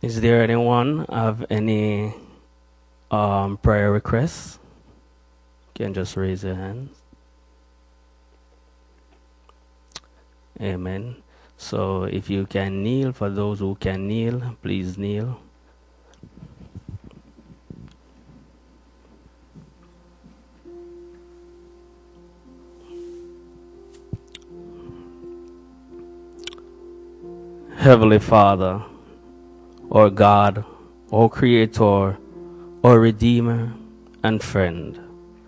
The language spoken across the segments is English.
Is there anyone have any prayer requests? You can just raise your hands. Amen. So if you can kneel, for those who can kneel, please kneel. Heavenly Father, our God, our Creator, our Redeemer and friend,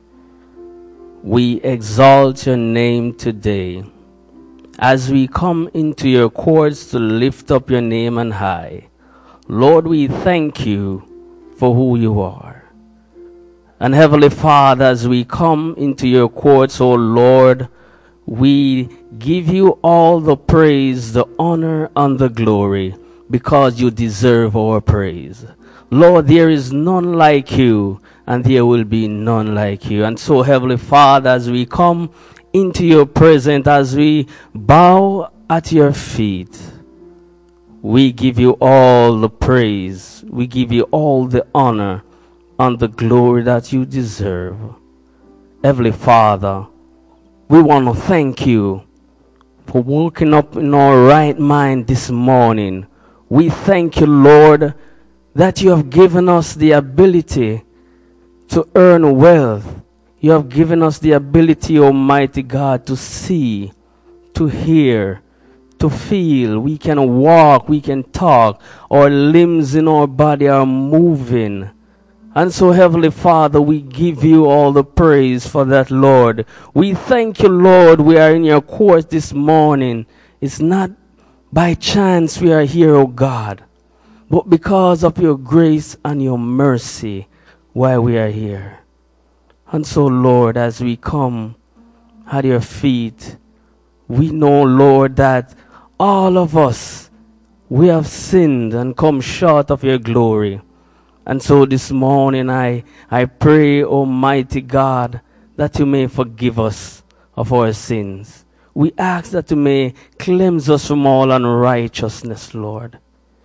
we exalt your name today as we come into your courts to lift up your name on high. Lord, we thank you for who you are. And Heavenly Father, as we come into your courts, O Lord, we give you all the praise, the honor, and the glory, because you deserve our praise. Lord, there is none like you, and there will be none like you. And so, Heavenly Father, as we come into your presence, as we bow at your feet, we give you all the praise, we give you all the honor and the glory that you deserve. Heavenly Father, we want to thank you for waking up in our right mind this morning. We thank you, Lord, that you have given us the ability to earn wealth. You have given us the ability, Almighty God, to see, to hear, to feel. We can walk, we can talk. Our limbs in our body are moving. And so, Heavenly Father, we give you all the praise for that, Lord. We thank you, Lord, we are in your court this morning. It's not by chance we are here, O God, but because of your grace and your mercy why we are here. And so, Lord, as we come at your feet, we know, Lord, that all of us, we have sinned and come short of your glory. And so this morning I pray, Almighty God, that you may forgive us of our sins. We ask that you may cleanse us from all unrighteousness, Lord.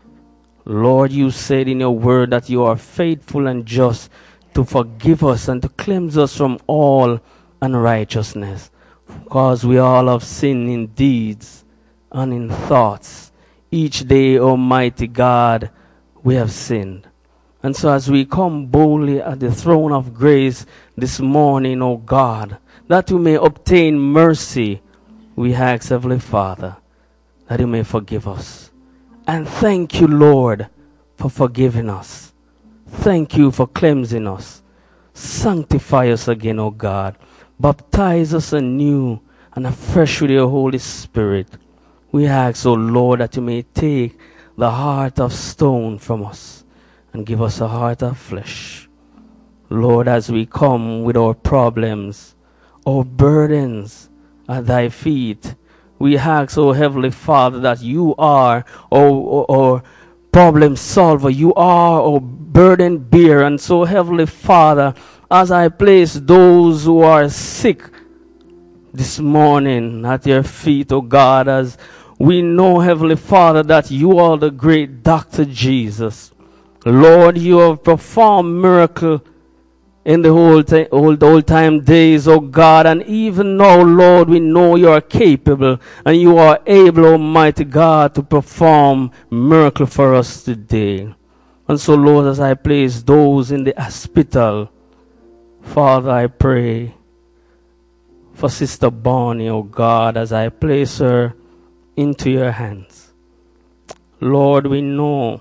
Lord, you said in your word that you are faithful and just to forgive us and to cleanse us from all unrighteousness. Because we all have sinned in deeds and in thoughts. Each day, Almighty God, we have sinned. And so as we come boldly at the throne of grace this morning, O God, that we may obtain mercy, we ask, Heavenly Father, that you may forgive us. And thank you, Lord, for forgiving us. Thank you for cleansing us. Sanctify us again, O God. Baptize us anew and afresh with your Holy Spirit. We ask, O Lord, that you may take the heart of stone from us and give us a heart of flesh. Lord, as we come with our problems, our burdens at thy feet, we ask, O Heavenly Father, that you are our problem solver. You are our burden bearer. And so, Heavenly Father, as I place those who are sick this morning at your feet, O God, as we know, Heavenly Father, that you are the great Dr. Jesus. Lord, you have performed miracles in the old time days, oh God, and even now, Lord, we know you are capable and you are able, Almighty God, to perform miracles for us today. And so, Lord, as I place those in the hospital, Father, I pray for Sister Bonnie, oh God, as I place her into your hands. Lord, we know,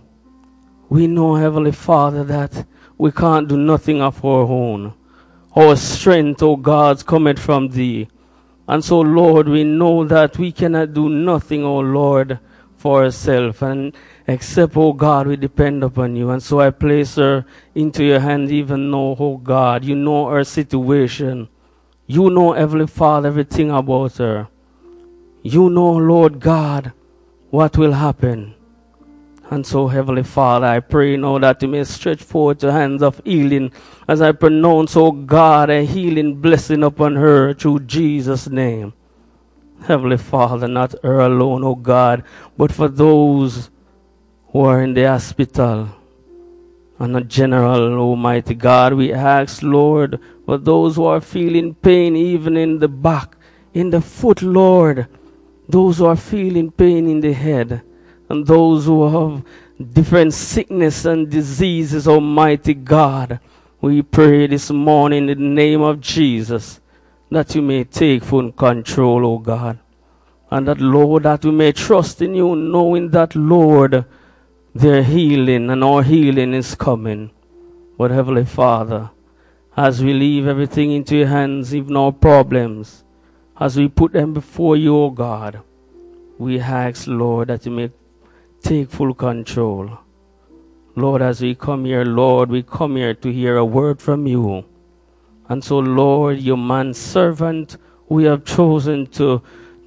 Heavenly Father, that we can't do nothing of our own. Our strength, O God, cometh from thee. And so, Lord, we know that we cannot do nothing, O Lord, for ourselves. And except, O God, we depend upon you. And so I place her into your hands even now, O God. You know her situation. You know, Heavenly Father, everything about her. You know, Lord God, what will happen. And so, Heavenly Father, I pray now that you may stretch forth your hands of healing as I pronounce, oh God, a healing blessing upon her through Jesus' name. Heavenly Father, not her alone, oh God, but for those who are in the hospital, and a general, Almighty God, we ask, Lord, for those who are feeling pain even in the back, in the foot, Lord, those who are feeling pain in the head, and those who have different sickness and diseases, Almighty God, we pray this morning in the name of Jesus that you may take full control, O God, and that, Lord, that we may trust in you, knowing that, Lord, their healing and our healing is coming. But Heavenly Father, as we leave everything into your hands, even our problems, as we put them before you, O God, we ask, Lord, that you may take full control. Lord, as we come here, Lord, we come here to hear a word from you. And so, Lord, your man servant, we have chosen to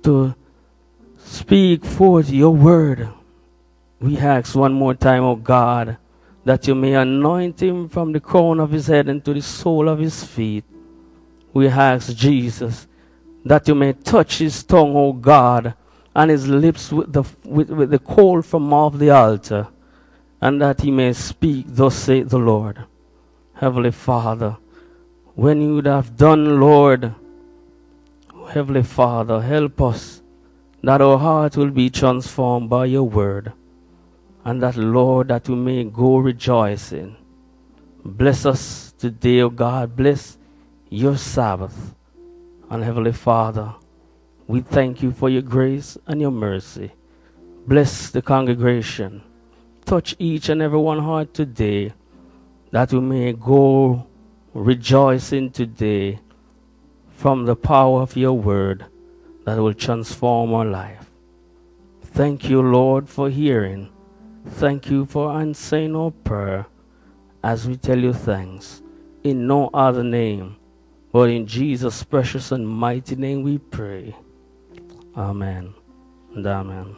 speak forth your word. We ask one more time, O God, that you may anoint him from the crown of his head and to the sole of his feet. We ask, Jesus, that you may touch his tongue, O God, and his lips with the coal from off the altar, and that he may speak, thus saith the Lord. Heavenly Father, when you would have done, Lord, Heavenly Father, help us that our heart will be transformed by your word, and that, Lord, that we may go rejoicing. Bless us today, O God. Bless your Sabbath. And Heavenly Father, we thank you for your grace and your mercy. Bless the congregation. Touch each and every one heart today, that we may go rejoicing today from the power of your word that will transform our life. Thank you, Lord, for hearing. Thank you for answering our prayer as we tell you thanks. In no other name, but in Jesus' precious and mighty name we pray. Amen and amen.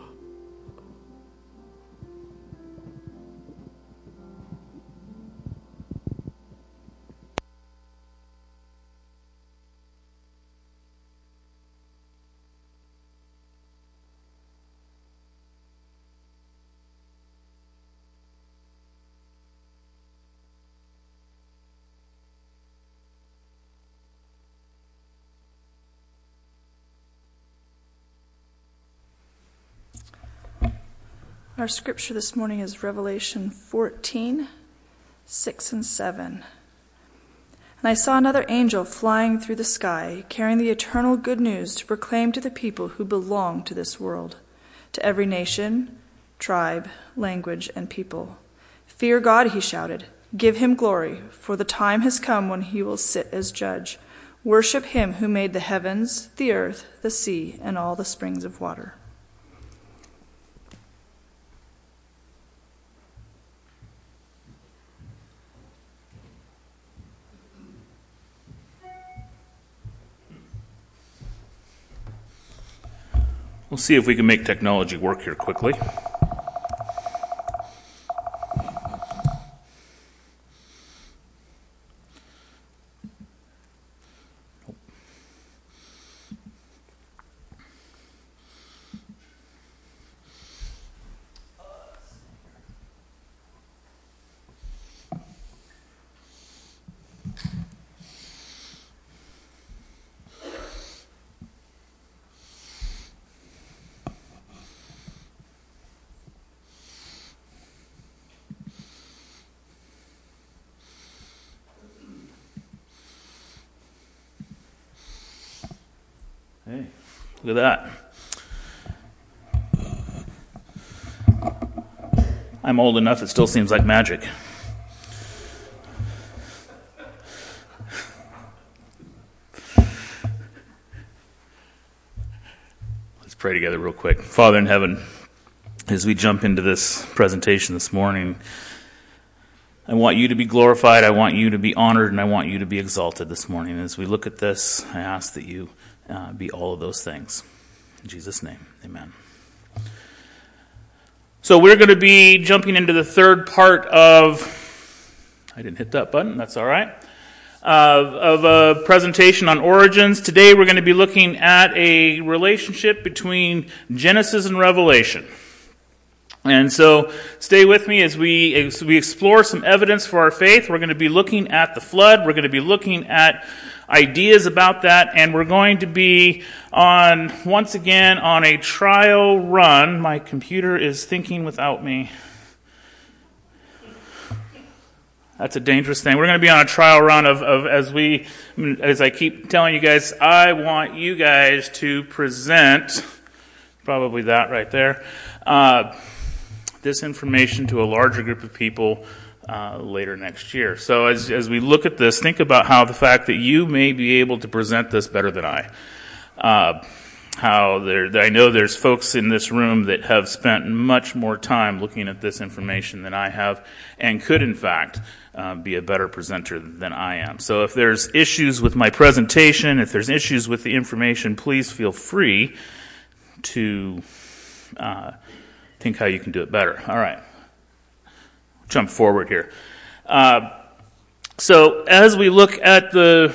Our scripture this morning is Revelation 14, 6 and 7. And I saw another angel flying through the sky, carrying the eternal good news to proclaim to the people who belong to this world, to every nation, tribe, language, and people. Fear God, he shouted. Give him glory, for the time has come when he will sit as judge. Worship him who made the heavens, the earth, the sea, and all the springs of water. We'll see if we can make technology work here quickly. Hey, look at that. I'm old enough, it still seems like magic. Let's pray together real quick. Father in heaven, as we jump into this presentation this morning, I want you to be glorified, I want you to be honored, and I want you to be exalted this morning. As we look at this, I ask that you be all of those things. In Jesus' name, amen. So we're going to be jumping into the third part of, I didn't hit that button, that's all right, of a presentation on origins. Today we're going to be looking at a relationship between Genesis and Revelation. And so stay with me as we explore some evidence for our faith. We're going to be looking at the flood. We're going to be looking at ideas about that. And we're going to be once again on a trial run. My computer is thinking without me. That's a dangerous thing. We're going to be on a trial run as I keep telling you guys, I want you guys to present, probably that right there, this information to a larger group of people later next year. So as we look at this, think about how the fact that you may be able to present this better than I. I know there's folks in this room that have spent much more time looking at this information than I have, and could in fact be a better presenter than I am. So if there's issues with my presentation, if there's issues with the information, please feel free to think how you can do it better. All right. Jump forward here. So as we look at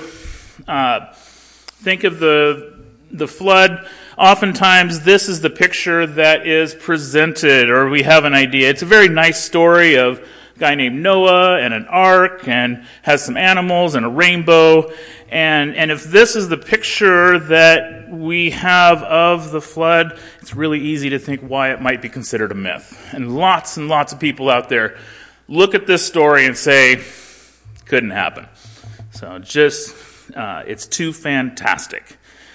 think of the flood, oftentimes this is the picture that is presented, or we have an idea. It's a very nice story of a guy named Noah and an ark, and has some animals and a rainbow. And if this is the picture that we have of the flood, it's really easy to think why it might be considered a myth. And lots of people out there look at this story and say, couldn't happen. So it's too fantastic.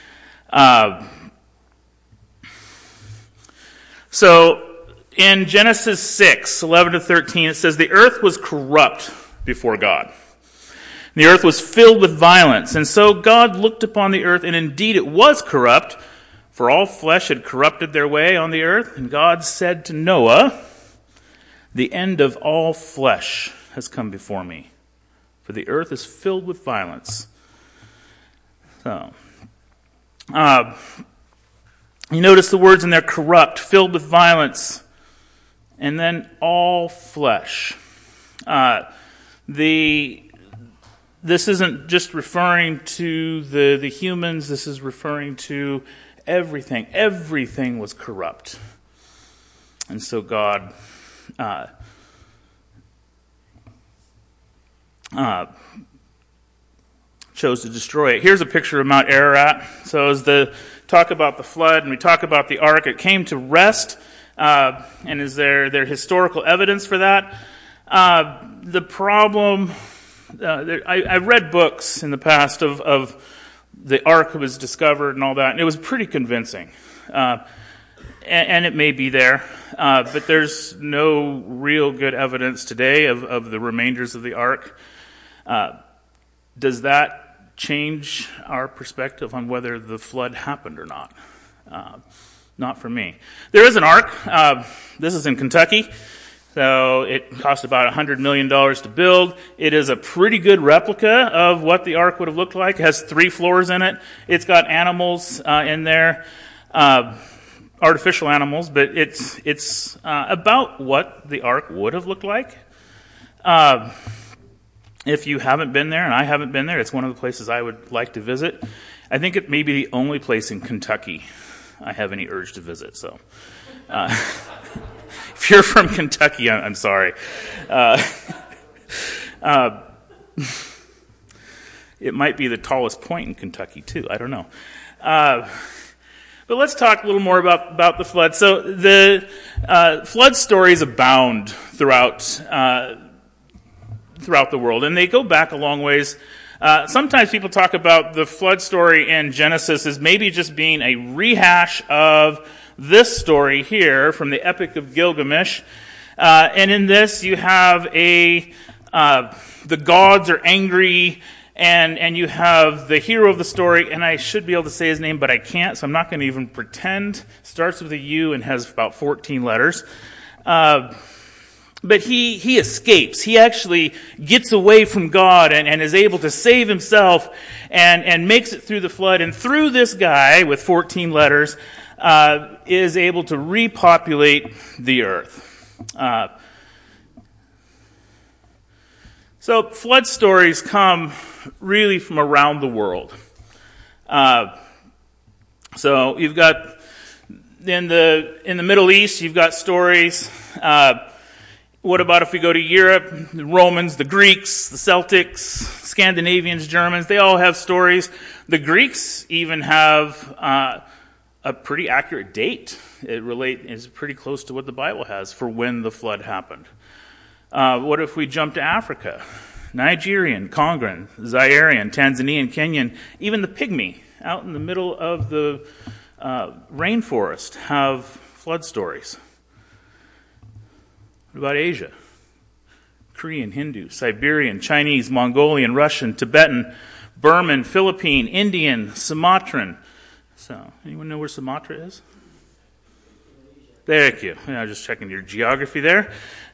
So in Genesis 6, 11 to 13, it says, the earth was corrupt before God. The earth was filled with violence, and so God looked upon the earth, and indeed it was corrupt, for all flesh had corrupted their way on the earth. And God said to Noah, the end of all flesh has come before me, for the earth is filled with violence. So, you notice the words in there, corrupt, filled with violence, and then all flesh. This isn't just referring to the humans, this is referring to everything. Everything was corrupt. And so God chose to destroy it. Here's a picture of Mount Ararat. So as talk about the flood and we talk about the ark, it came to rest. And is there historical evidence for that? The problem... I've read books in the past of the ark was discovered and all that, and it was pretty convincing. And it may be there, but there's no real good evidence today of the remainders of the ark. Does that change our perspective on whether the flood happened or not? Not for me. There is an ark. This is in Kentucky. So it cost about $100 million to build. It is a pretty good replica of what the ark would have looked like. It has 3 floors in it. It's got animals in there, artificial animals, but it's about what the ark would have looked like. If you haven't been there, and I haven't been there, it's one of the places I would like to visit. I think it may be the only place in Kentucky I have any urge to visit. So. If you're from Kentucky, I'm sorry. It might be the tallest point in Kentucky, too. I don't know. But let's talk a little more about the flood. So the flood stories abound throughout the world, and they go back a long ways. Sometimes people talk about the flood story in Genesis as maybe just being a rehash of this story here from the Epic of Gilgamesh. And in this you have the gods are angry, and you have the hero of the story, and I should be able to say his name, but I can't, so I'm not going to even pretend. Starts with a U and has about 14 letters. But he escapes. He actually gets away from God and is able to save himself and makes it through the flood. And through this guy with 14 letters, is able to repopulate the earth. So flood stories come really from around the world. So you've got in the Middle East, you've got stories. What about if we go to Europe? The Romans, the Greeks, the Celtics, Scandinavians, Germans, they all have stories. The Greeks even have a pretty accurate date. It is pretty close to what the Bible has for when the flood happened. What if we jump to Africa? Nigerian, Congran, Zairean, Tanzanian, Kenyan, even the Pygmy out in the middle of the rainforest have flood stories. What about Asia? Korean, Hindu, Siberian, Chinese, Mongolian, Russian, Tibetan, Burman, Philippine, Indian, Sumatran. So, anyone know where Sumatra is? Thank you. Yeah, I was just checking your geography there.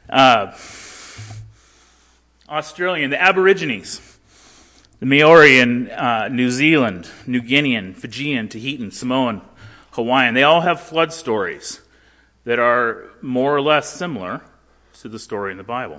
Australian, the Aborigines, the Maori in New Zealand, New Guinean, Fijian, Tahitian, Samoan, Hawaiian. They all have flood stories that are more or less similar to the story in the Bible.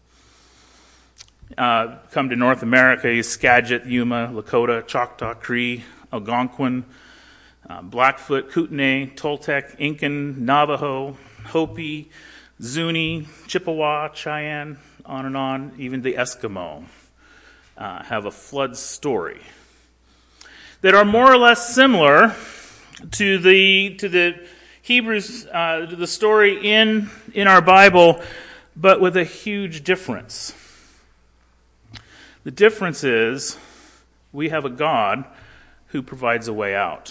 Come to North America, Skagit, Yuma, Lakota, Choctaw, Cree, Algonquin, Blackfoot, Kootenai, Toltec, Incan, Navajo, Hopi, Zuni, Chippewa, Cheyenne, on and on. Even the Eskimo have a flood story that are more or less similar to the Hebrews, the story in our Bible, but with a huge difference. The difference is we have a God who provides a way out.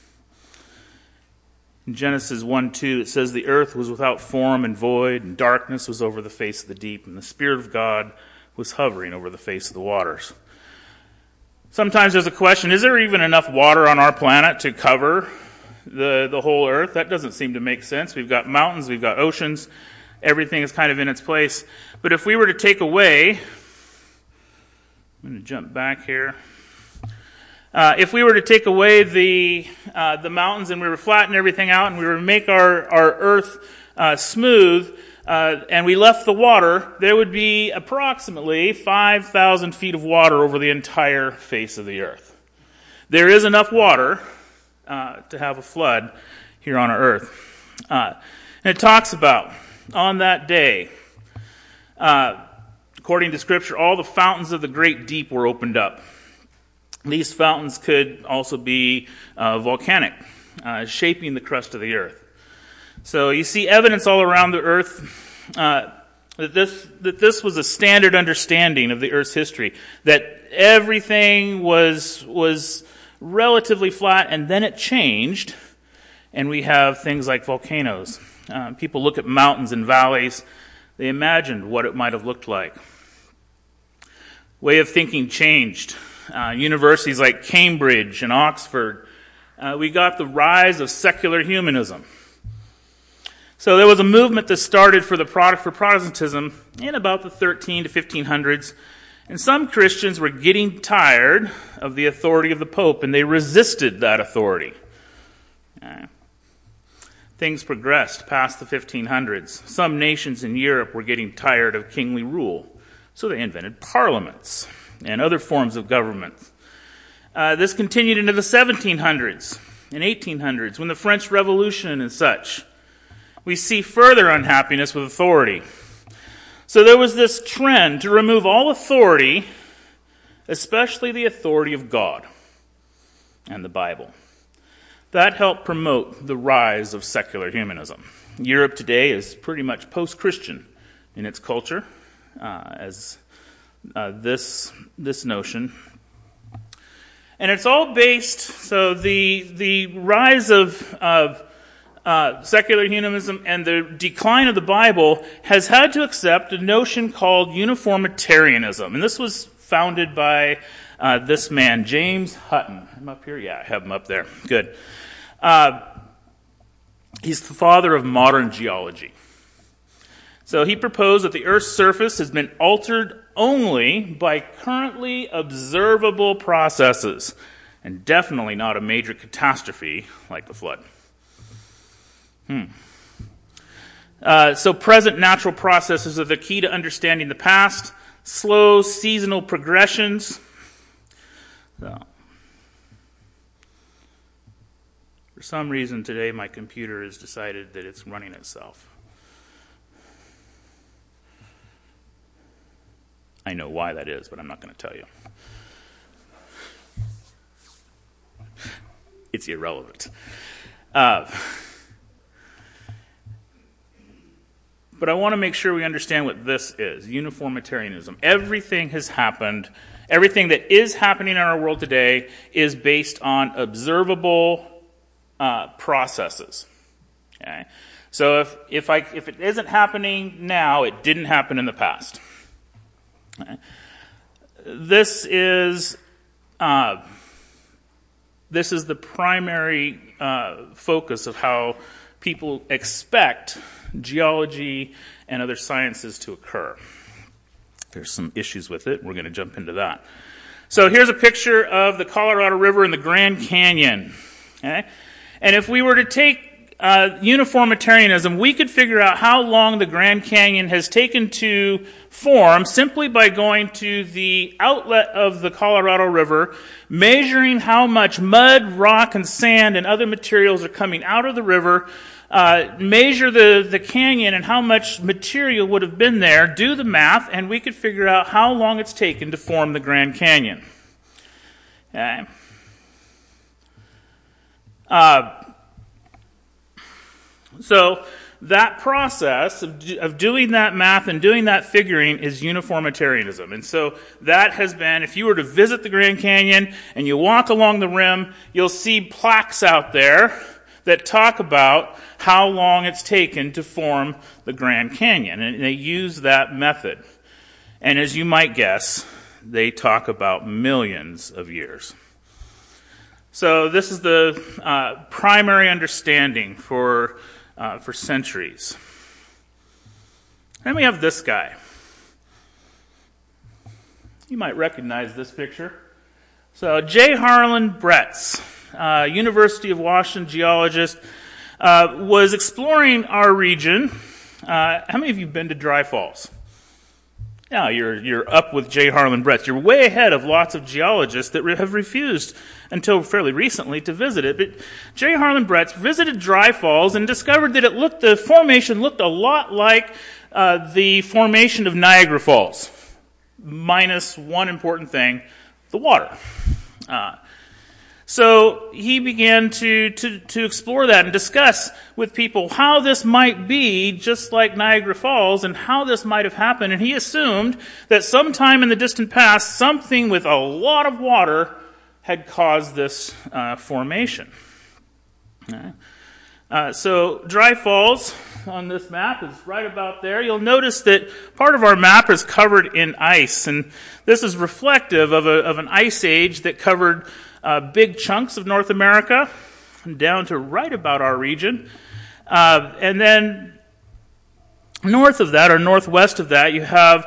In Genesis 1:2, it says, "The earth was without form and void, and darkness was over the face of the deep, and the Spirit of God was hovering over the face of the waters." Sometimes there's a question, is there even enough water on our planet to cover the whole earth? That doesn't seem to make sense. We've got mountains, we've got oceans, everything is kind of in its place. But if we were to take away, I'm going to jump back here. If we were to take away the mountains and we were to flatten everything out and we were to make our earth smooth and we left the water, there would be approximately 5,000 feet of water over the entire face of the earth. There is enough water to have a flood here on our earth. And it talks about, on that day, according to Scripture, all the fountains of the great deep were opened up. These fountains could also be volcanic, shaping the crust of the earth. So you see evidence all around the earth that this was a standard understanding of the earth's history, that everything was relatively flat, and then it changed, and we have things like volcanoes. People look at mountains and valleys. They imagined what it might have looked like. Way of thinking changed. Universities like Cambridge and Oxford, we got the rise of secular humanism. So there was a movement that started for Protestantism in about the 13 to 1500s, and some Christians were getting tired of the authority of the Pope, and they resisted that authority. Things progressed past the 1500s. Some nations in Europe were getting tired of kingly rule, so they invented parliaments and other forms of government. This continued into the 1700s and 1800s, when the French Revolution and such. We see further unhappiness with authority. So there was this trend to remove all authority, especially the authority of God and the Bible. That helped promote the rise of secular humanism. Europe today is pretty much post-Christian in its culture, as this notion. And it's all based, so the rise of secular humanism and the decline of the Bible has had to accept a notion called uniformitarianism. And this was founded by this man, James Hutton. I'm up here? Yeah, I have him up there. Good. He's the father of modern geology. So he proposed that the Earth's surface has been altered only by currently observable processes, and definitely not a major catastrophe like the flood. So present natural processes are the key to understanding the past, slow seasonal progressions. So, For some reason today, my computer has decided that it's running itself. I know why that is, but I'm not going to tell you. It's irrelevant. But I want to make sure we understand what this is, uniformitarianism. Everything has happened. Everything that is happening in our world today is based on observable processes. Okay? So if it isn't happening now, it didn't happen in the past. Okay? This is the primary focus of how people expect geology and other sciences to occur. There's some issues with it. We're going to jump into that. So here's a picture of the Colorado River and the Grand Canyon. Okay? And if we were to take uniformitarianism, we could figure out how long the Grand Canyon has taken to form simply by going to the outlet of the Colorado River, measuring how much mud, rock, and sand and other materials are coming out of the river, measure the canyon and how much material would have been there, do the math, and we could figure out how long it's taken to form the Grand Canyon. Okay. So that process of doing that math and doing that figuring is uniformitarianism. And so that has been, if you were to visit the Grand Canyon and you walk along the rim, you'll see plaques out there that talk about how long it's taken to form the Grand Canyon. And they use that method. And as you might guess, they talk about millions of years. So this is the primary understanding for centuries. Then we have this guy. You might recognize this picture. So J. Harlan Bretz, University of Washington geologist, was exploring our region. How many of you have been to Dry Falls? Yeah, you're up with J. Harlan Bretz. You're way ahead of lots of geologists that have refused until fairly recently to visit it. But J. Harlan Bretz visited Dry Falls and discovered that the formation looked a lot like the formation of Niagara Falls, minus one important thing, the water. So he began to explore that and discuss with people how this might be just like Niagara Falls and how this might have happened. And he assumed that sometime in the distant past, something with a lot of water had caused this formation. So Dry Falls on this map is right about there. You'll notice that part of our map is covered in ice. And this is reflective of an ice age that covered big chunks of North America down to right about our region. And then north of that, or northwest of that, you have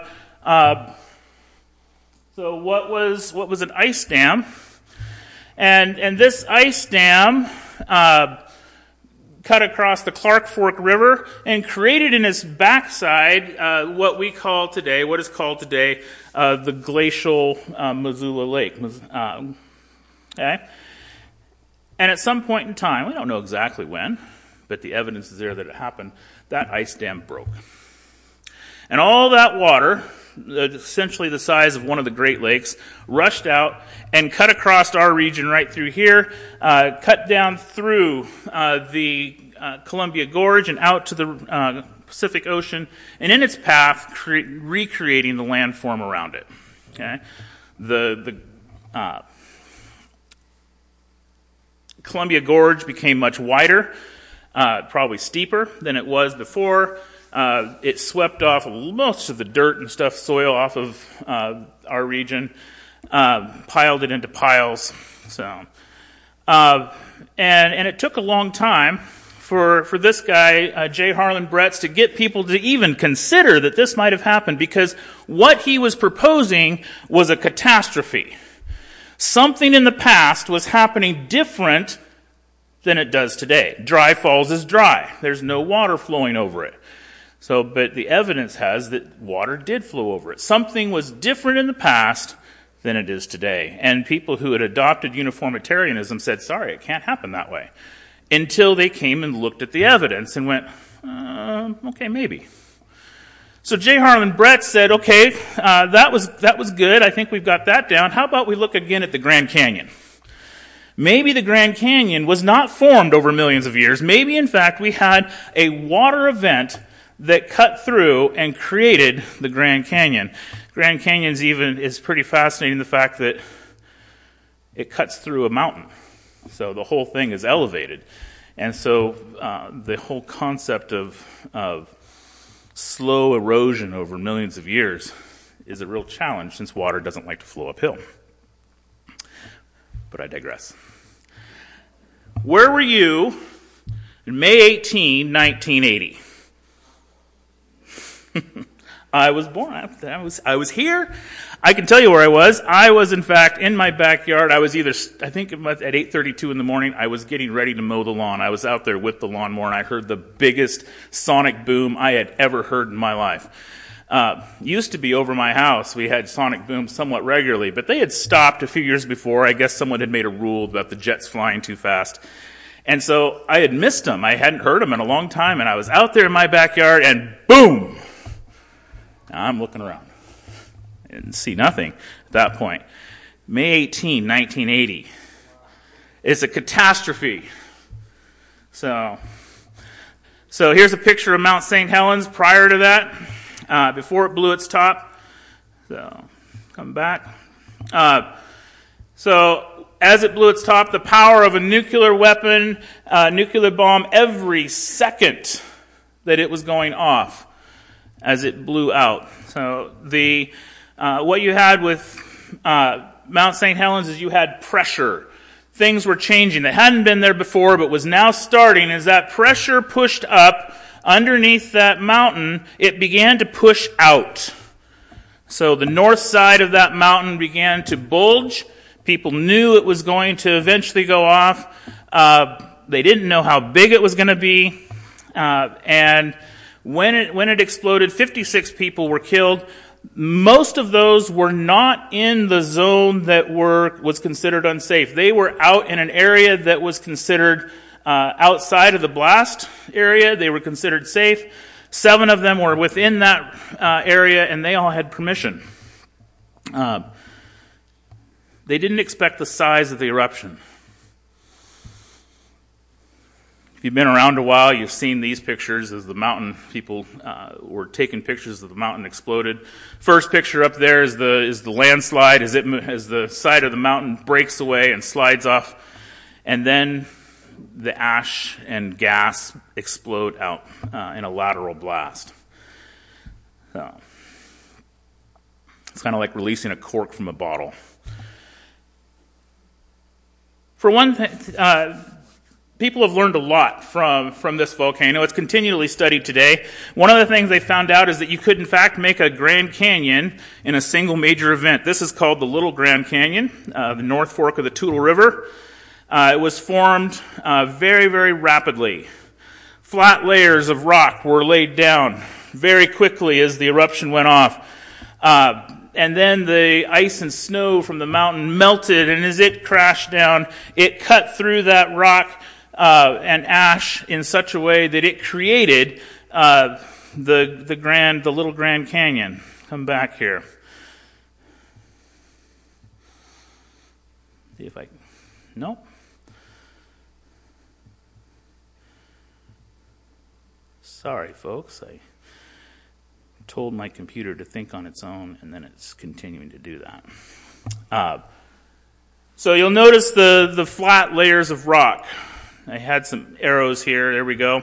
so what was an ice dam, and this ice dam cut across the Clark Fork River and created in its backside what is called today the glacial Missoula Lake. Okay? And at some point in time, we don't know exactly when, but the evidence is there that it happened, that ice dam broke. And all that water, essentially the size of one of the Great Lakes, rushed out and cut across our region right through here, cut down through the Columbia Gorge and out to the Pacific Ocean, and in its path, recreating the landform around it. Okay? The Columbia Gorge became much wider, probably steeper than it was before. It swept off most of the dirt and soil off of our region, piled it into piles. So, and it took a long time for this guy, J. Harlan Bretz, to get people to even consider that this might have happened, because what he was proposing was a catastrophe. Something in the past was happening different than it does today. Dry Falls is dry. There's no water flowing over it. But the evidence has that water did flow over it. Something was different in the past than it is today. And people who had adopted uniformitarianism said, sorry, it can't happen that way. until they came and looked at the evidence and went, okay, maybe. So J. Harlan Brett said, okay, that was good. I think we've got that down. How about we look again at the Grand Canyon? Maybe the Grand Canyon was not formed over millions of years. Maybe, in fact, we had a water event that cut through and created the Grand Canyon. Grand Canyon's even is pretty fascinating, the fact that it cuts through a mountain. So the whole thing is elevated. And so the whole concept of slow erosion over millions of years is a real challenge, since water doesn't like to flow uphill. But I digress. Where were you in May 18, 1980? I was born. I was here. I can tell you where I was. I was, in fact, in my backyard. I was I think at 8:32 in the morning, I was getting ready to mow the lawn. I was out there with the lawnmower, and I heard the biggest sonic boom I had ever heard in my life. Used to be over my house. We had sonic booms somewhat regularly, but they had stopped a few years before. I guess someone had made a rule about the jets flying too fast. And so I had missed them. I hadn't heard them in a long time, and I was out there in my backyard, and boom! Now I'm looking around and see nothing at that point. May 18, 1980. It's a catastrophe. So here's a picture of Mount St. Helens prior to that, before it blew its top. So, come back. So, as it blew its top, the power of a nuclear weapon, nuclear bomb, every second that it was going off as it blew out. So, what you had with Mount St. Helens is you had pressure. Things were changing that hadn't been there before, but was now starting. As that pressure pushed up underneath that mountain, it began to push out. So the north side of that mountain began to bulge. People knew it was going to eventually go off. They didn't know how big it was going to be. And when it exploded, 56 people were killed. Most of those were not in the zone that was considered unsafe. They were out in an area that was considered outside of the blast area. They were considered safe. 7 of them were within that area, and they all had permission. They didn't expect the size of the eruption. If you've been around a while, you've seen these pictures as the mountain, people were taking pictures of the mountain exploded. First picture up there is the landslide as the side of the mountain breaks away and slides off. And then the ash and gas explode out in a lateral blast. So, it's kind of like releasing a cork from a bottle. For one thing, people have learned a lot from this volcano. It's continually studied today. One of the things they found out is that you could, in fact, make a Grand Canyon in a single major event. This is called the Little Grand Canyon, the North Fork of the Toutle River. It was formed very, very rapidly. Flat layers of rock were laid down very quickly as the eruption went off. And then the ice and snow from the mountain melted, and as it crashed down, it cut through that rock and ash in such a way that it created the Little Grand Canyon. Come back here. See if I can. Nope. Sorry, folks. I told my computer to think on its own, and then it's continuing to do that. So you'll notice the flat layers of rock. I had some arrows here. There we go.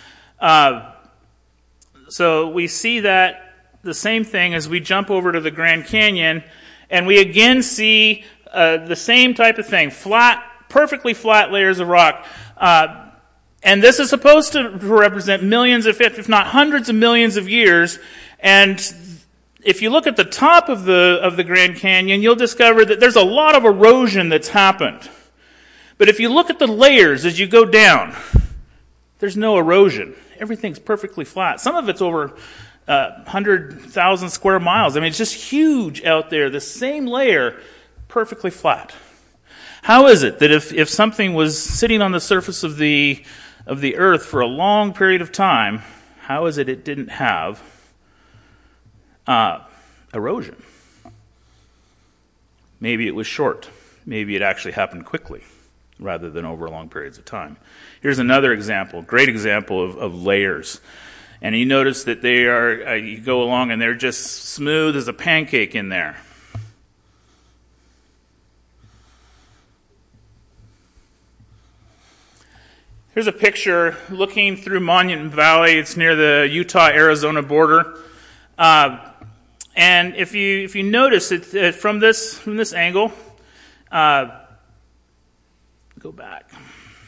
So we see that the same thing as we jump over to the Grand Canyon, and we again see the same type of thing. Flat, perfectly flat layers of rock. And this is supposed to represent millions, if not hundreds of millions of years. And if you look at the top of the Grand Canyon, you'll discover that there's a lot of erosion that's happened. But if you look at the layers as you go down, there's no erosion. Everything's perfectly flat. Some of it's over 100,000 square miles. I mean, it's just huge out there. The same layer, perfectly flat. How is it that if something was sitting on the surface of the earth for a long period of time, how is it didn't have erosion? Maybe it was short. Maybe it actually happened quickly rather than over long periods of time. Here's another example, great example of layers. And you notice that they are, you go along and they're just smooth as a pancake in there. Here's a picture looking through Monument Valley. It's near the Utah-Arizona border. And if you notice it from this angle, go back.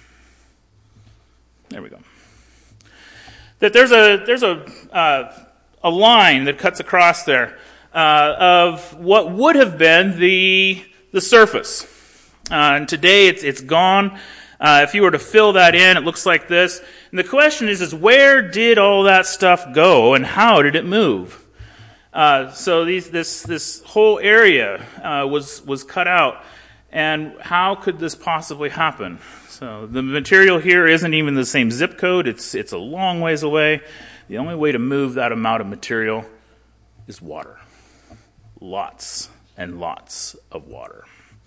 There we go. That there's a line that cuts across there of what would have been the surface. And today it's gone. If you were to fill that in, it looks like this. And the question is where did all that stuff go and how did it move? So this whole area was cut out. And how could this possibly happen? So the material here isn't even the same zip code. It's a long ways away. The only way to move that amount of material is water. Lots and lots of water.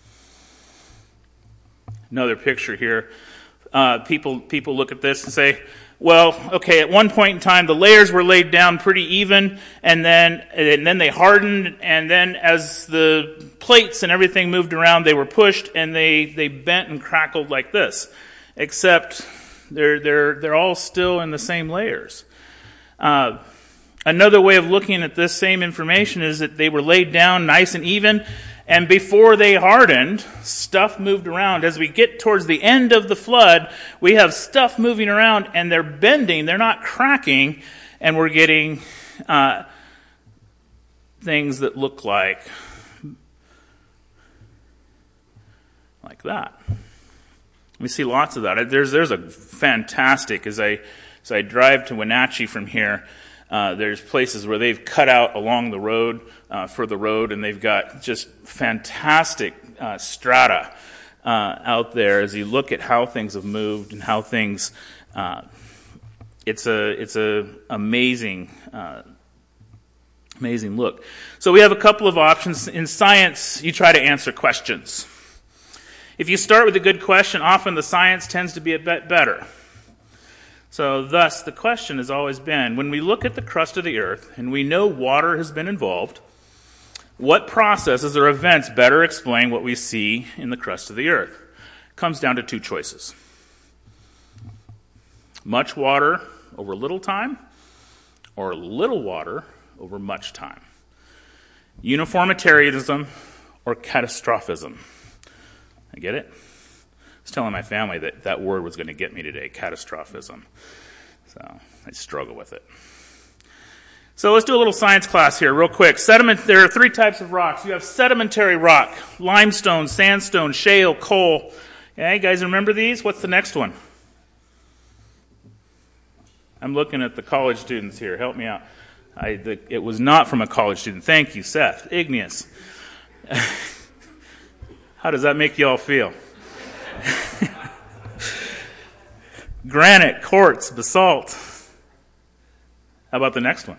Another picture here. People look at this and say, well, okay, at one point in time, the layers were laid down pretty even, and then they hardened, and then as the plates and everything moved around, they were pushed, and they bent and crackled like this. Except they're all still in the same layers. Another way of looking at this same information is that they were laid down nice and even, and before they hardened, stuff moved around. As we get towards the end of the flood, we have stuff moving around, and they're bending, they're not cracking, and we're getting things that look like that. We see lots of that. There's a fantastic, as I drive to Wenatchee from here, there's places where they've cut out along the road, for the road, and they've got just fantastic strata out there as you look at how things have moved and how things, it's a amazing look. So we have a couple of options. In science, you try to answer questions. If you start with a good question, often the science tends to be a bit better. So thus, the question has always been, when we look at the crust of the earth, and we know water has been involved, what processes or events better explain what we see in the crust of the earth? It comes down to two choices. Much water over little time, or little water over much time. Uniformitarianism or catastrophism. I get it? I was telling my family that word was going to get me today, catastrophism. So I struggle with it. So let's do a little science class here real quick. There are three types of rocks. You have sedimentary rock, limestone, sandstone, shale, coal. Okay, guys remember these? What's the next one? I'm looking at the college students here. Help me out. It was not from a college student. Thank you, Seth. Igneous. How does that make you all feel? Granite, quartz, basalt. How about the next one?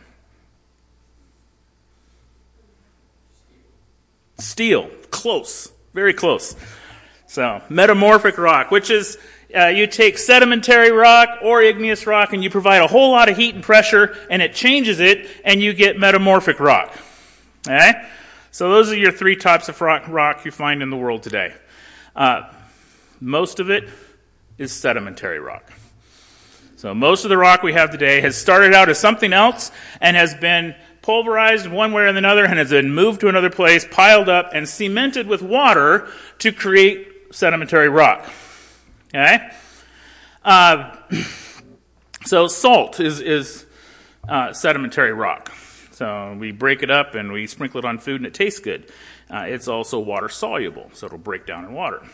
Steel. Close. Very close. So, metamorphic rock, which is you take sedimentary rock or igneous rock and you provide a whole lot of heat and pressure and it changes it and you get metamorphic rock. Okay? So those are your three types of rock you find in the world today. Most of it is sedimentary rock. So most of the rock we have today has started out as something else and has been pulverized in one way or another and has been moved to another place, piled up, and cemented with water to create sedimentary rock. Okay? So salt is sedimentary rock. So we break it up and we sprinkle it on food and it tastes good. It's also water soluble, so it'll break down in water.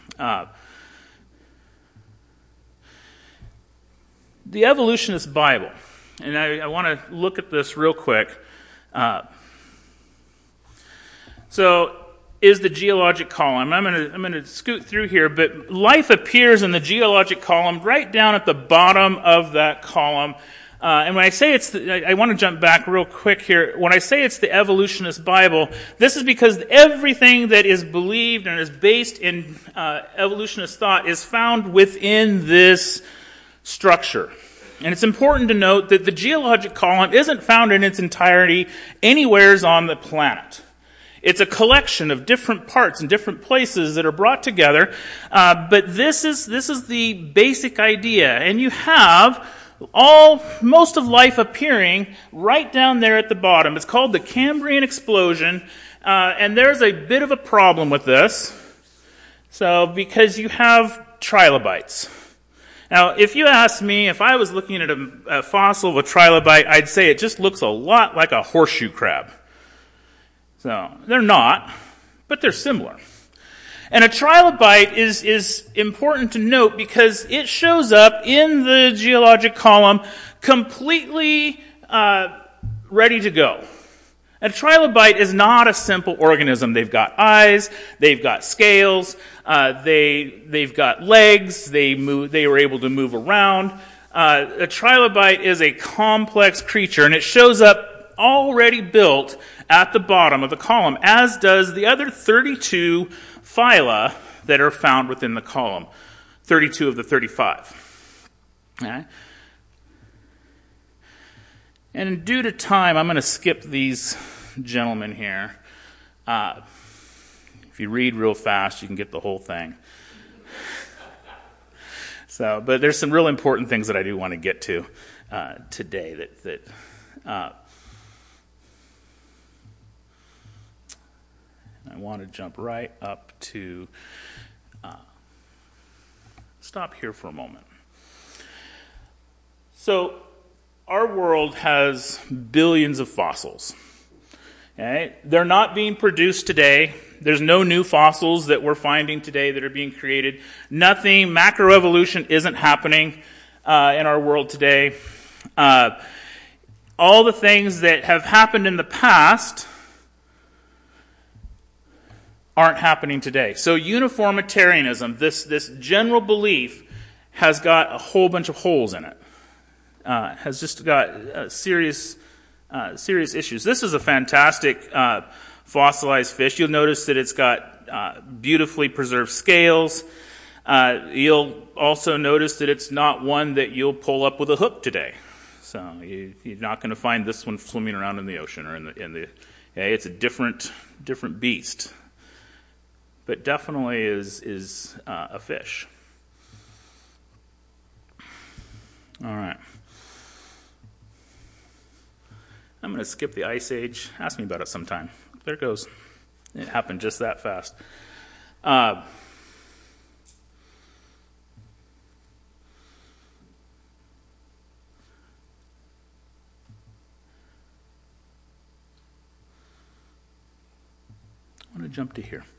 The Evolutionist Bible, and I want to look at this real quick. So is the geologic column. I'm going to scoot through here, but life appears in the geologic column right down at the bottom of that column. And when I say I want to jump back real quick here. When I say it's the evolutionist Bible, this is because everything that is believed and is based in evolutionist thought is found within this structure. And it's important to note that the geologic column isn't found in its entirety anywheres on the planet. It's a collection of different parts and different places that are brought together. But this is the basic idea. And you have most of life appearing right down there at the bottom. It's called the Cambrian explosion. And there's a bit of a problem with this. So, because you have trilobites. Now, if you ask me, if I was looking at a fossil of a trilobite, I'd say it just looks a lot like a horseshoe crab. So, they're not, but they're similar. And a trilobite is important to note because it shows up in the geologic column completely ready to go. A trilobite is not a simple organism. They've got eyes, they've got scales, they've got legs, they were able to move around. A trilobite is a complex creature, and it shows up already built at the bottom of the column, as does the other 32 phyla that are found within the column, 32 of the 35. Okay? And due to time, I'm going to skip these gentlemen here. If you read real fast, you can get the whole thing. But there's some real important things that I do want to get to today that I want to jump right up to, stop here for a moment. So, our world has billions of fossils. Okay? They're not being produced today. There's no new fossils that we're finding today that are being created. Nothing, macroevolution isn't happening in our world today. All the things that have happened in the past aren't happening today. So uniformitarianism, this general belief, has got a whole bunch of holes in it. Has just got serious issues. This is a fantastic fossilized fish. You'll notice that it's got beautifully preserved scales. You'll also notice that it's not one that you'll pull up with a hook today. So you're not going to find this one swimming around in the ocean or in the. It's a different beast. But definitely is a fish. All right. I'm going to skip the Ice Age. Ask me about it sometime. There it goes. It happened just that fast. I want to jump to here.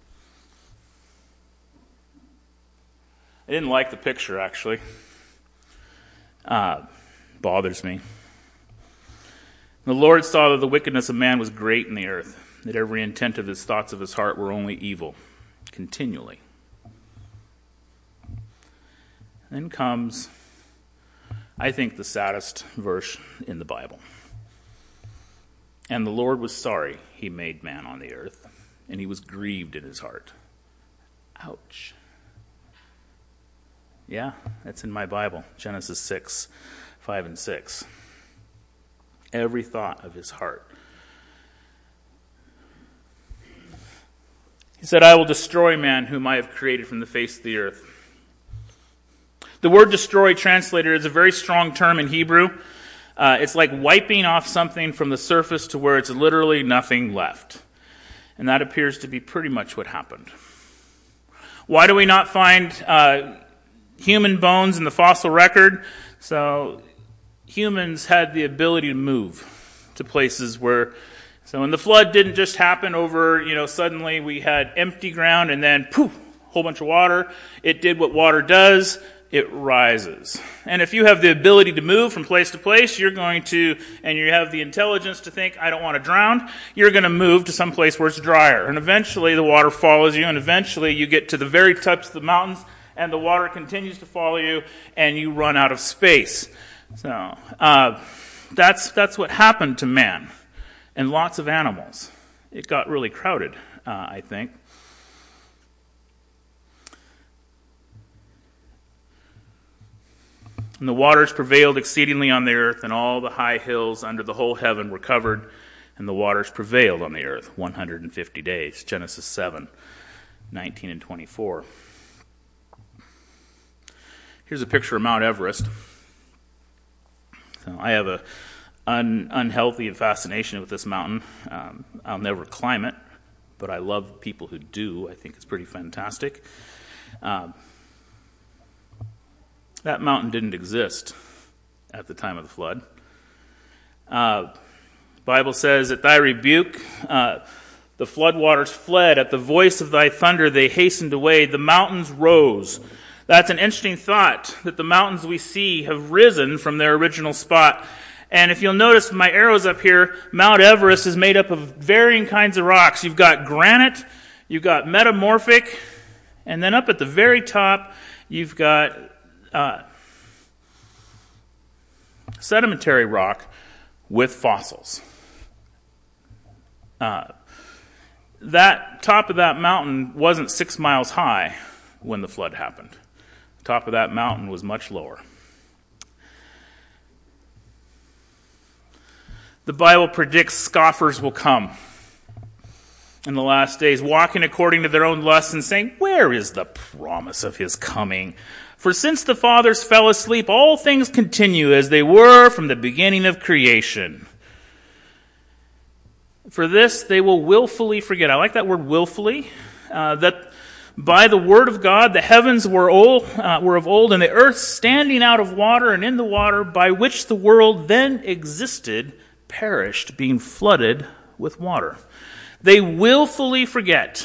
I didn't like the picture, actually. Bothers me. The Lord saw that the wickedness of man was great in the earth, that every intent of his thoughts of his heart were only evil, continually. Then comes, I think, the saddest verse in the Bible. And the Lord was sorry he made man on the earth, and he was grieved in his heart. Ouch. Yeah, that's in my Bible, Genesis 6, 5 and 6. Every thought of his heart. He said, I will destroy man whom I have created from the face of the earth. The word destroy translated is a very strong term in Hebrew. It's like wiping off something from the surface to where it's literally nothing left. And that appears to be pretty much what happened. Why do we not find human bones in the fossil record? So humans had the ability to move to places where, so when the flood didn't just happen over, suddenly we had empty ground and then poof, whole bunch of water. It did what water does. it rises. And if you have the ability to move from place to place, you're going to, and you have the intelligence to think, I don't want to drown, you're going to move to some place where it's drier. And eventually the water follows you, and eventually you get to the very tops of the mountains, and the water continues to follow you, and you run out of space. So that's what happened to man and lots of animals. It got really crowded, I think. And the waters prevailed exceedingly on the earth, and all the high hills under the whole heaven were covered, and the waters prevailed on the earth 150 days. Genesis 7, 19 and 24. Here's a picture of Mount Everest. So I have an unhealthy fascination with this mountain. I'll never climb it, but I love people who do. I think it's pretty fantastic. That mountain didn't exist at the time of the flood. Bible says, at thy rebuke, the floodwaters fled. At the voice of thy thunder, they hastened away. The mountains rose. That's an interesting thought, that the mountains we see have risen from their original spot. And if you'll notice my arrows up here, Mount Everest is made up of varying kinds of rocks. You've got granite, you've got metamorphic, and then up at the very top, you've got sedimentary rock with fossils. That top of that mountain wasn't 6 miles high when the flood happened. The top of that mountain was much lower. The Bible predicts scoffers will come in the last days, walking according to their own lusts and saying, where is the promise of his coming? For since the fathers fell asleep, all things continue as they were from the beginning of creation. For this they will willfully forget. I like that word willfully. That by the word of God the heavens were of old, and the earth standing out of water and in the water, by which the world then existed, perished, being flooded with water. They willfully forget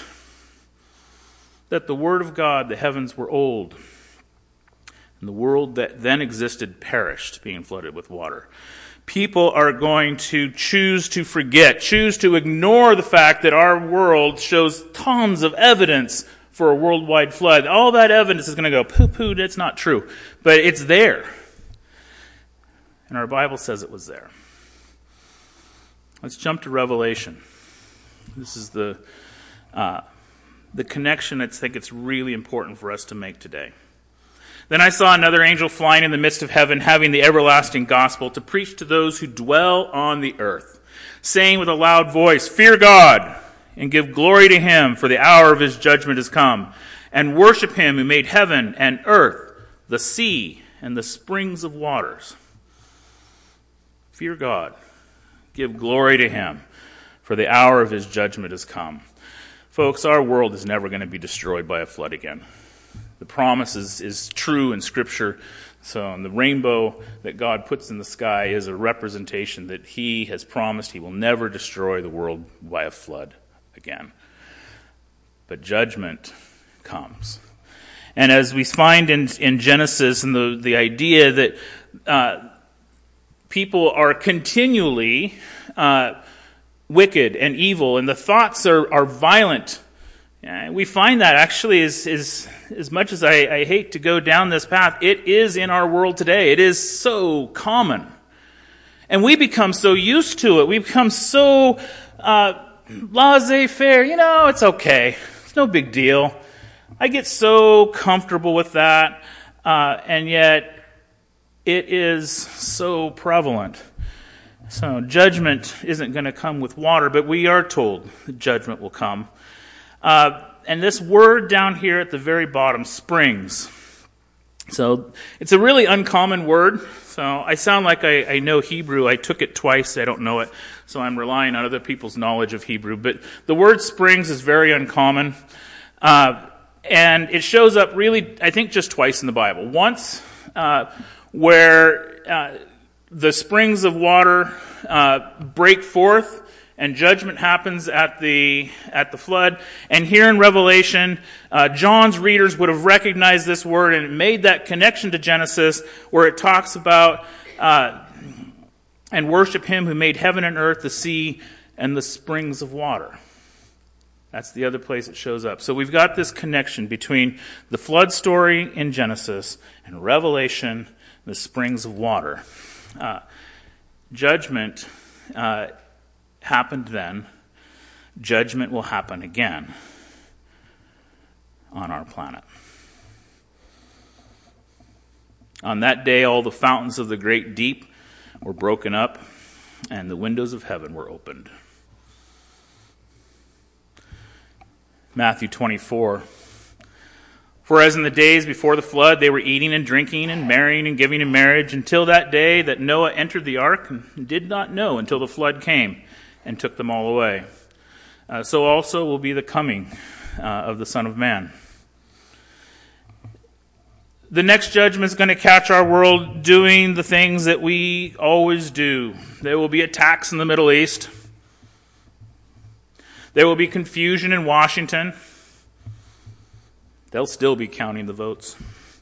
that the word of God, the heavens were old, and the world that then existed perished, being flooded with water. People are going to choose to forget, choose to ignore the fact that our world shows tons of evidence for a worldwide flood. All that evidence is going to go, poo-poo, that's not true. But it's there. And our Bible says it was there. Let's jump to Revelation. This is the connection I think it's really important for us to make today. Then I saw another angel flying in the midst of heaven, having the everlasting gospel to preach to those who dwell on the earth, saying with a loud voice, fear God, and give glory to him, for the hour of his judgment is come, and worship him who made heaven and earth, the sea, and the springs of waters. Fear God, give glory to him, for the hour of his judgment is come. Folks, our world is never going to be destroyed by a flood again. The promise is true in Scripture. So the rainbow that God puts in the sky is a representation that he has promised he will never destroy the world by a flood again. But judgment comes. And as we find in Genesis, and the idea that people are continually wicked and evil, and the thoughts are violent. We find that actually as much as I hate to go down this path, it is in our world today. It is so common. And we become so used to it. We become so laissez-faire. It's okay. It's no big deal. I get so comfortable with that. And yet it is so prevalent. So judgment isn't going to come with water, but we are told that judgment will come. And this word down here at the very bottom, springs. So it's a really uncommon word. So I sound like I know Hebrew. I took it twice. I don't know it. So I'm relying on other people's knowledge of Hebrew. But the word springs is very uncommon. And it shows up really, I think, just twice in the Bible. Once where the springs of water break forth and judgment happens at the flood. And here in Revelation, John's readers would have recognized this word and made that connection to Genesis, where it talks about and worship him who made heaven and earth, the sea, and the springs of water. That's the other place it shows up. So we've got this connection between the flood story in Genesis and Revelation, the springs of water. Judgment happened then. Judgment will happen again on our planet. On that day, all the fountains of the great deep were broken up, and the windows of heaven were opened. Matthew 24. For as in the days before the flood, they were eating and drinking and marrying and giving in marriage until that day that Noah entered the ark and did not know until the flood came and took them all away. So also will be the coming of the Son of Man. The next judgment is going to catch our world doing the things that we always do. There will be attacks in the Middle East. There will be confusion in Washington. They'll still be counting the votes.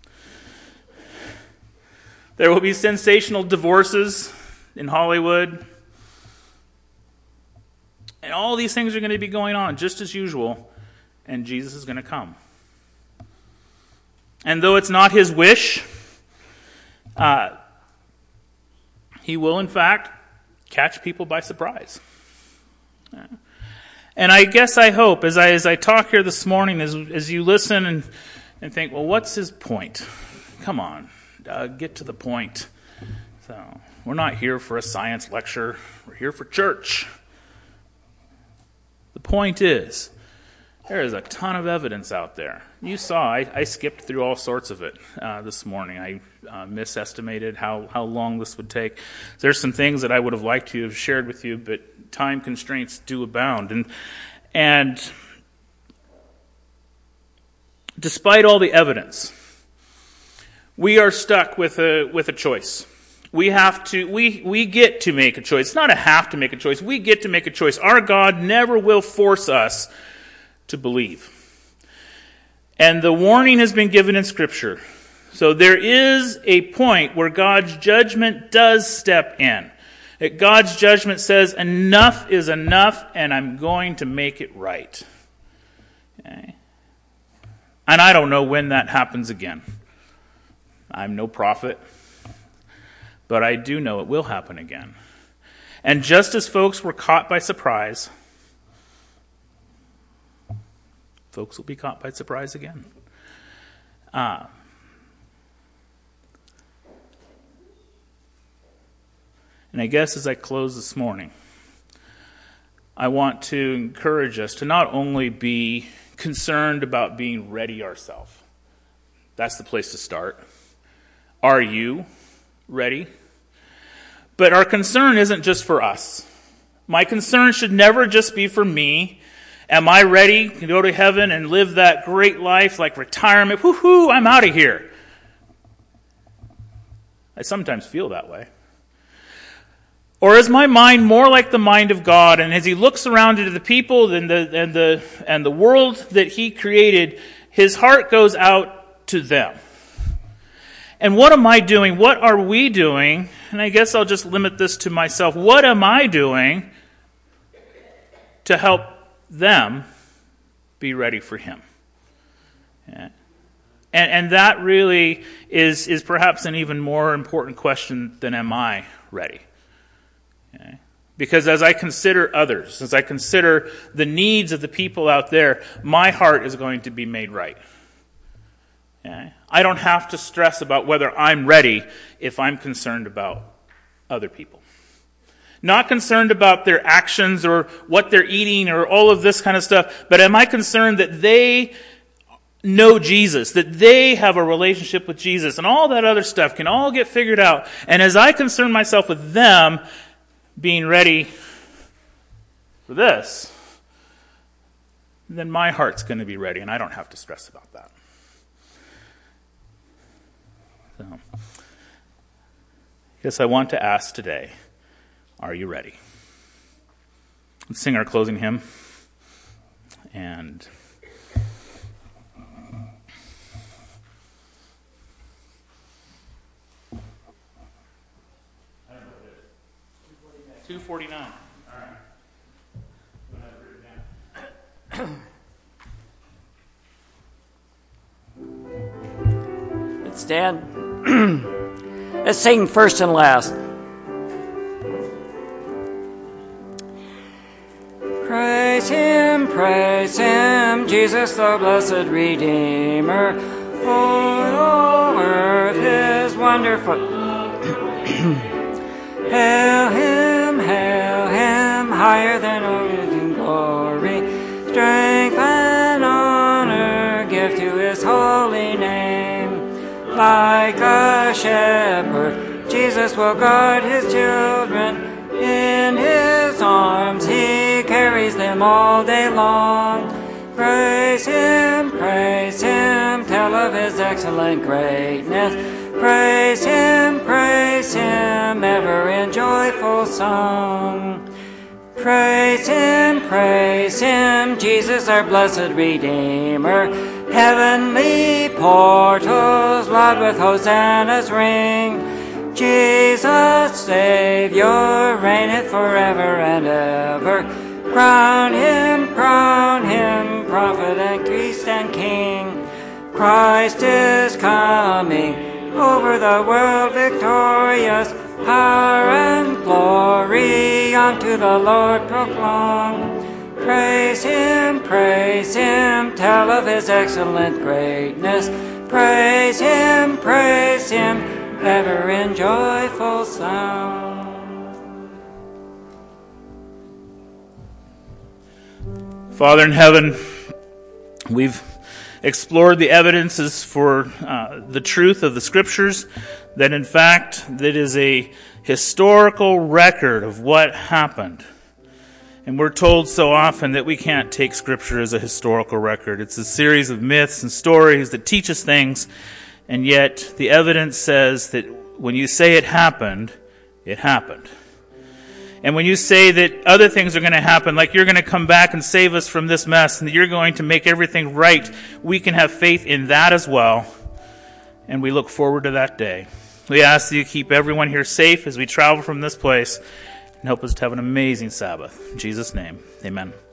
There will be sensational divorces in Hollywood. And all these things are going to be going on just as usual, and Jesus is going to come. And though it's not his wish, he will, in fact, catch people by surprise. And I guess I hope, as I talk here this morning, as you listen and think, well, what's his point? Come on, get to the point. So we're not here for a science lecture. We're here for church. The point is, there is a ton of evidence out there. You saw, I skipped through all sorts of it this morning. I misestimated how long this would take. There's some things that I would have liked to have shared with you, but time constraints do abound. And despite all the evidence, we are stuck with a choice. We get to make a choice. It's not a have to make a choice. We get to make a choice. Our God never will force us to believe. And the warning has been given in Scripture. So there is a point where God's judgment does step in. That God's judgment says, enough is enough, and I'm going to make it right. Okay? And I don't know when that happens again. I'm no prophet, but I do know it will happen again. And just as folks were caught by surprise, folks will be caught by surprise again. And I guess as I close this morning, I want to encourage us to not only be concerned about being ready ourselves. That's the place to start. Are you ready? But our concern isn't just for us. My concern should never just be for me. Am I ready to go to heaven and live that great life like retirement? Woohoo, I'm out of here. I sometimes feel that way. Or is my mind more like the mind of God? And as he looks around into the people and the world that he created, his heart goes out to them. And what am I doing? What are we doing? And I guess I'll just limit this to myself. What am I doing to help them be ready for him? Yeah. And that really is perhaps an even more important question than am I ready? Okay. Because as I consider others, as I consider the needs of the people out there, my heart is going to be made right. Okay. I don't have to stress about whether I'm ready if I'm concerned about other people. Not concerned about their actions or what they're eating or all of this kind of stuff, but am I concerned that they know Jesus, that they have a relationship with Jesus, and all that other stuff can all get figured out. And as I concern myself with them being ready for this, then my heart's going to be ready, and I don't have to stress about that. So, I guess I want to ask today, are you ready? Let's sing our closing hymn. And I don't know what it is. 249. All right. Let's stand. Let's sing first and last. Praise Him, Jesus the blessed Redeemer. Oh, earth is wonderful. Hail Him, higher than earth in glory. Strength and honor give to His holy name. Like a shepherd, Jesus will guard His children. In His arms He carries them all day long. Praise Him, tell of His excellent greatness. Praise Him, ever in joyful song. Praise Him, Jesus our blessed Redeemer. Heavenly portals loud with hosannas ring. Jesus, Savior, reigneth forever and ever. Crown Him, prophet and priest and king. Christ is coming, over the world victorious. Power and glory unto the Lord proclaim. Praise Him, tell of His excellent greatness. Praise Him, ever in joyful sound. Father in heaven, we've explored the evidences for the truth of the Scriptures, that in fact, that is a historical record of what happened. And we're told so often that we can't take Scripture as a historical record. It's a series of myths and stories that teach us things, and yet the evidence says that when you say it happened, it happened. And when you say that other things are going to happen, like you're going to come back and save us from this mess, and that you're going to make everything right, we can have faith in that as well. And we look forward to that day. We ask that you keep everyone here safe as we travel from this place, and help us to have an amazing Sabbath. In Jesus' name, amen.